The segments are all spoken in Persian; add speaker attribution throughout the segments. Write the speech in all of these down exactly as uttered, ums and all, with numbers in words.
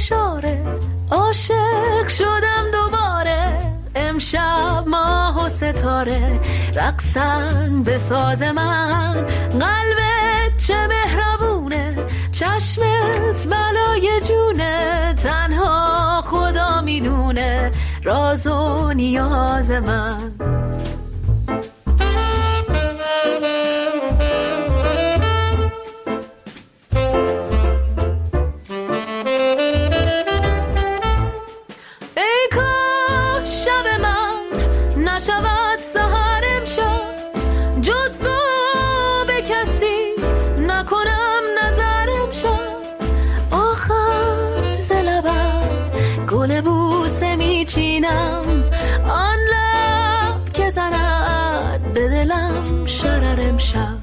Speaker 1: اشاره عاشق شدم دوباره. امشب ماه و ستاره رقصن به ساز من. قلبت چه مهربونه، چشمت بلای جونه. تنها خدا میدونه راز و نیاز من. آن لب که زند به دلم شرر امشب.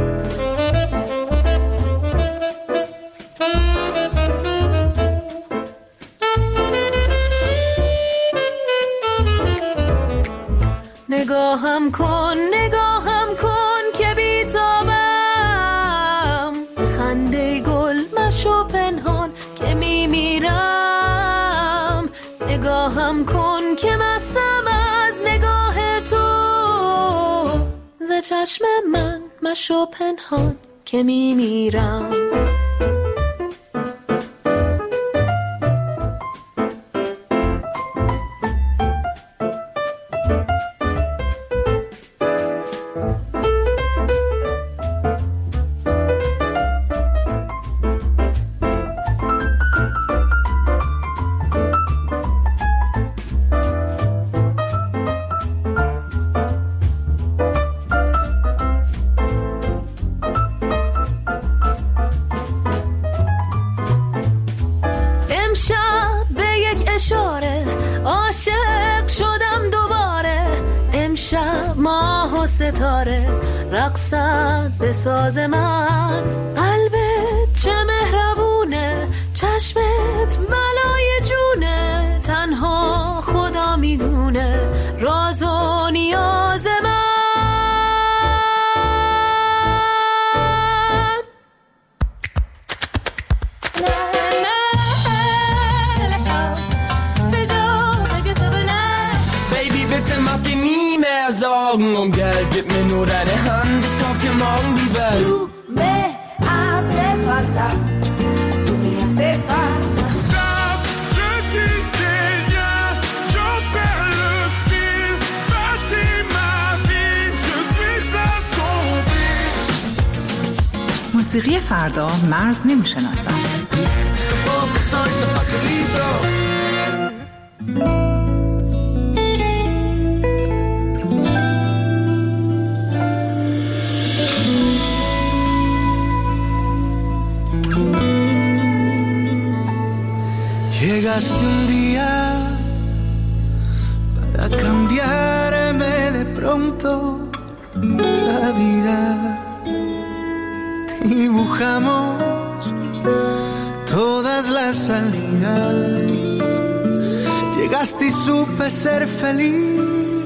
Speaker 1: نگاهم کن نگاهم کن که بیتابم. خنده گل مشو پنهان که میمیرم. نگاهم کن که مستم از نگاه تو. ز چشم من مشو پنهان که میمیرم. ستاره رقصد به ساز من. قلبت چه مهربونه، چشمت بلای جونه. تنها خدا میدونه راز و نیاز من.
Speaker 2: Baby, bitte mach dir nie mehr Sorgen um Geld, gib mir nur deine Hand, ich kauf dir morgen die Welt.
Speaker 3: Du me hace falta, tu me hace falta.
Speaker 4: Stop, je dis rien, j'en perds le fil. Bâtis ma vie, je suis assombri.
Speaker 5: موسیقی فردا مرز نمیشناسم.
Speaker 2: Poco soy tan facilito.
Speaker 6: Llegaste un día para cambiarme de pronto la vida. Dibujamos todas las salidas. Llegaste y supe ser feliz.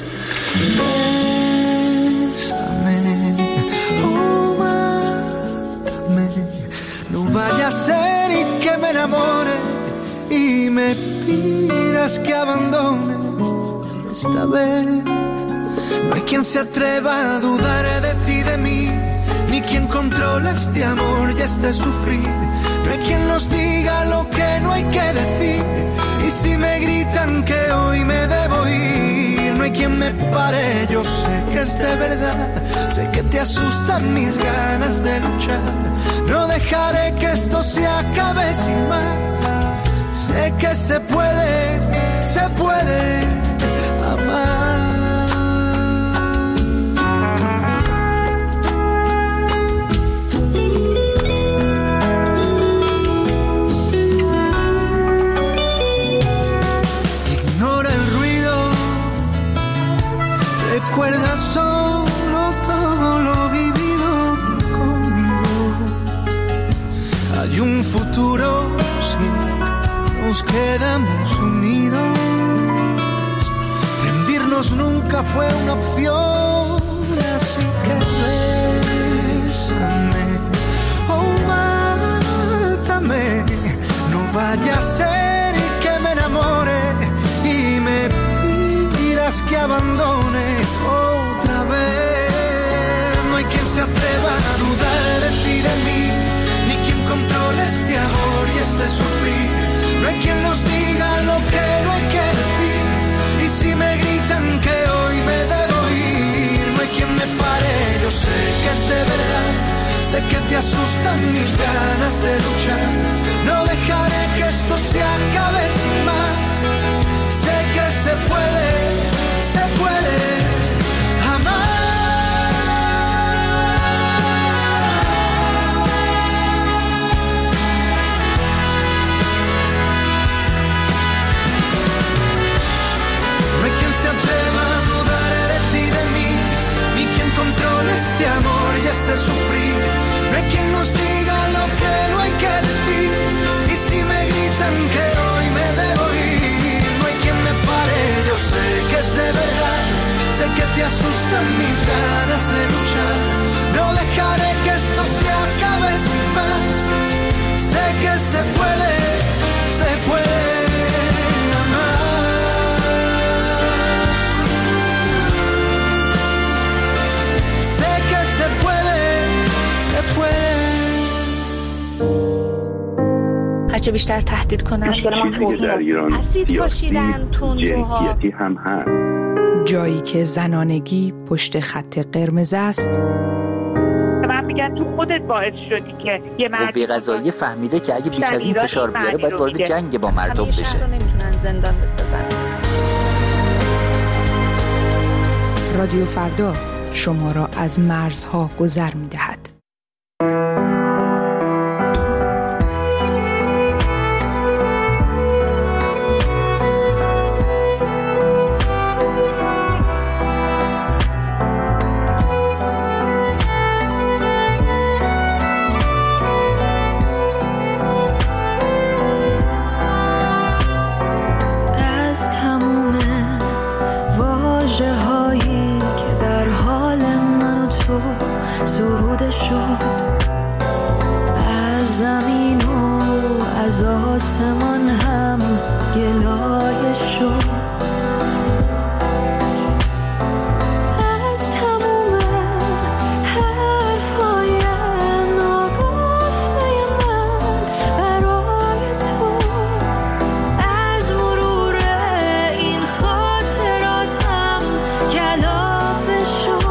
Speaker 6: Bésame, oh, mátame. No vaya a ser y que me enamore y me pidas que abandone. Esta vez no hay quien se atreva a dudar de ti, de mí, ni quien controla este amor y este sufrir. No hay quien nos diga lo que no hay que decir. Y si me gritan que hoy me debo ir, no hay quien me pare, yo sé que es de verdad. Sé que te asustan mis ganas de luchar. No dejaré que esto se acabe sin más. Sé que se puede, se puede amar. Ignora el ruido, recuerda solo todo lo vivido conmigo. Hay un futuro, sí, nos quedamos unidos. Rendirnos nunca fue una opción, así que bésame, oh, mátame. No vaya a abandone otra vez. No hay quien se atreva a dudar de ti, de mí, ni quien controle este amor y este sufrir. No hay quien nos diga lo que no hay que decir. Y si me gritan que hoy me debo ir, no hay quien me pare, yo sé que es de verdad. Sé que te asustan mis ganas de luchar. No dejaré que esto se acabe sin más. Sé que se puede, se puede amar. No hay quien se atreva a dudar de ti, de mí, ni quien controle este amor y este sufrir. No hay quien nos diga lo que no hay que decir. Y si me gritan que hoy me debo ir, no hay quien me pare, yo sé que es de verdad. Sé que te asustan mis ganas de luchar. No dejaré que esto se acabe sin más. Sé que se puede, se puede amar. Sé que se puede, se puede.
Speaker 7: هرچه بیشتر تهدید کنن
Speaker 8: چیزی که در ایران
Speaker 7: اسید پاشیدن، تندروها،
Speaker 8: جنسیتی هم هست.
Speaker 5: جایی که زنانگی پشت خط قرمز است.
Speaker 9: من میگن تو خودت باعث شدی که یه مرد
Speaker 10: قوه قضاییه فهمیده که اگه بیش از این فشار بیاره باید وارد جنگ با مردم بشه.
Speaker 7: همیشه رو نمیتونن زندان بسازن.
Speaker 5: رادیو فردا شما را از مرزها گذر می‌دهد.
Speaker 1: سروده شد از زمین و از آسمان هم گلایه شد. از تموم حرفهای ناگفته من برای تو، از مرور این خاطراتم کلافه شد.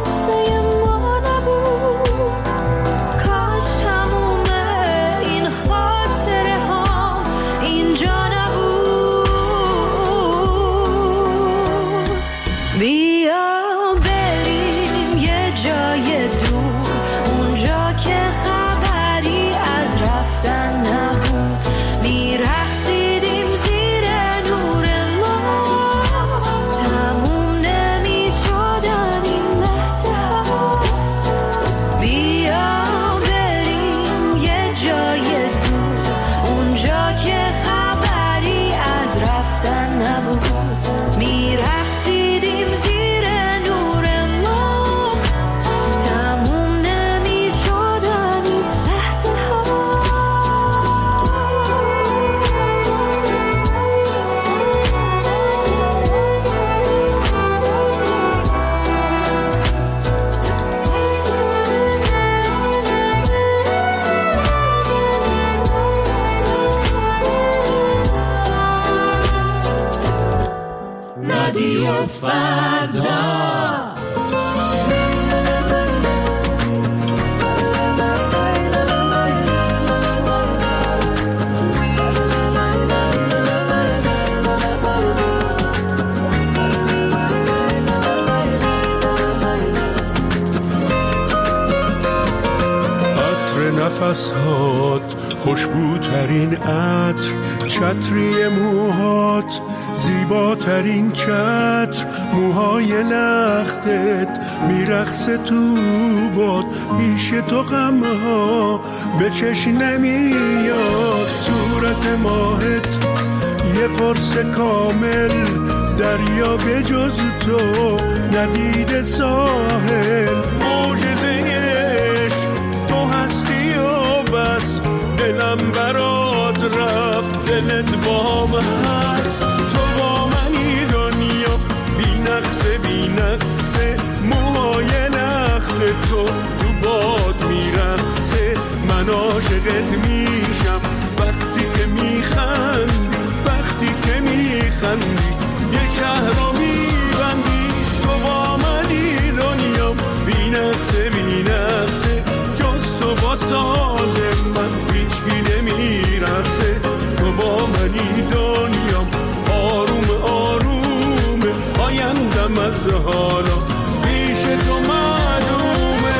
Speaker 1: این
Speaker 11: فردا.
Speaker 4: نفسات خوشبوترین عطر، چتری موهات زیباترین چتر، موهای لختت میرقصه تو باد، پیش تو غمها به چشم نمیاد، صورت ماهت یه قرص کامل، دریا به جز تو ندید ساحل، معجزه بس دلم برات رفت، دلت با من هست، تو با منی دنیا بی نقصه بی نقصه، موهای نخل تو تو باد میرقصه، من عاشقت میشم وقتی که میخندی، وقتی که میخندی یه شهر رو میبندی، تو با منی دنیا بی نقصه بی نقصه، جز تو با ساز من هیچکی نمیرسه، تو با منی دنیام آروم آروم، آیندم از حالا پیش تو معلومه.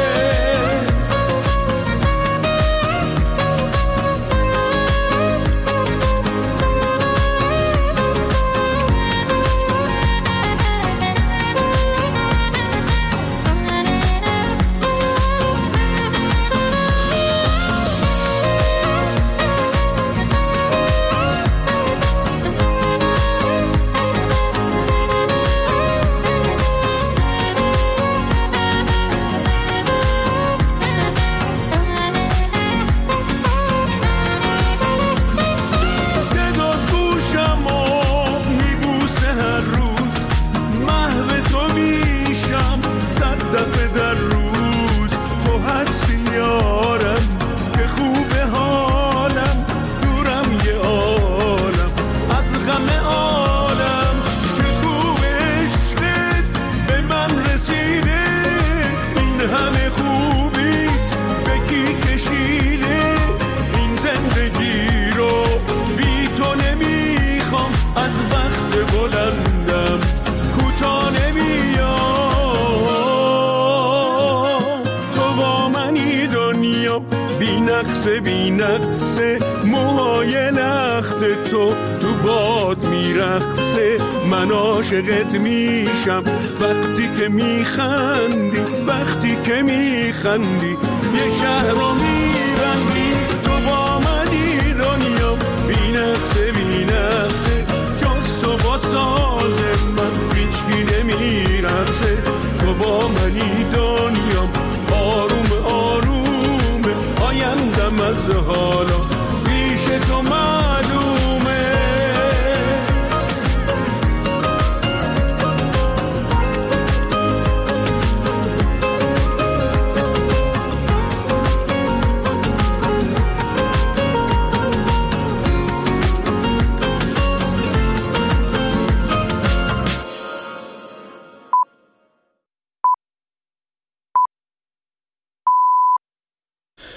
Speaker 4: بی نقصه موهای لخت تو تو باد میرقصه، من عاشقت میشم وقتی که میخندی، وقتی که میخندی یه شهر رو میبندی، تو با منی دنیا بی نقصه بی نقصه، جز تو با ساز من هیچکی نمیرقصه، تو با منی دنیا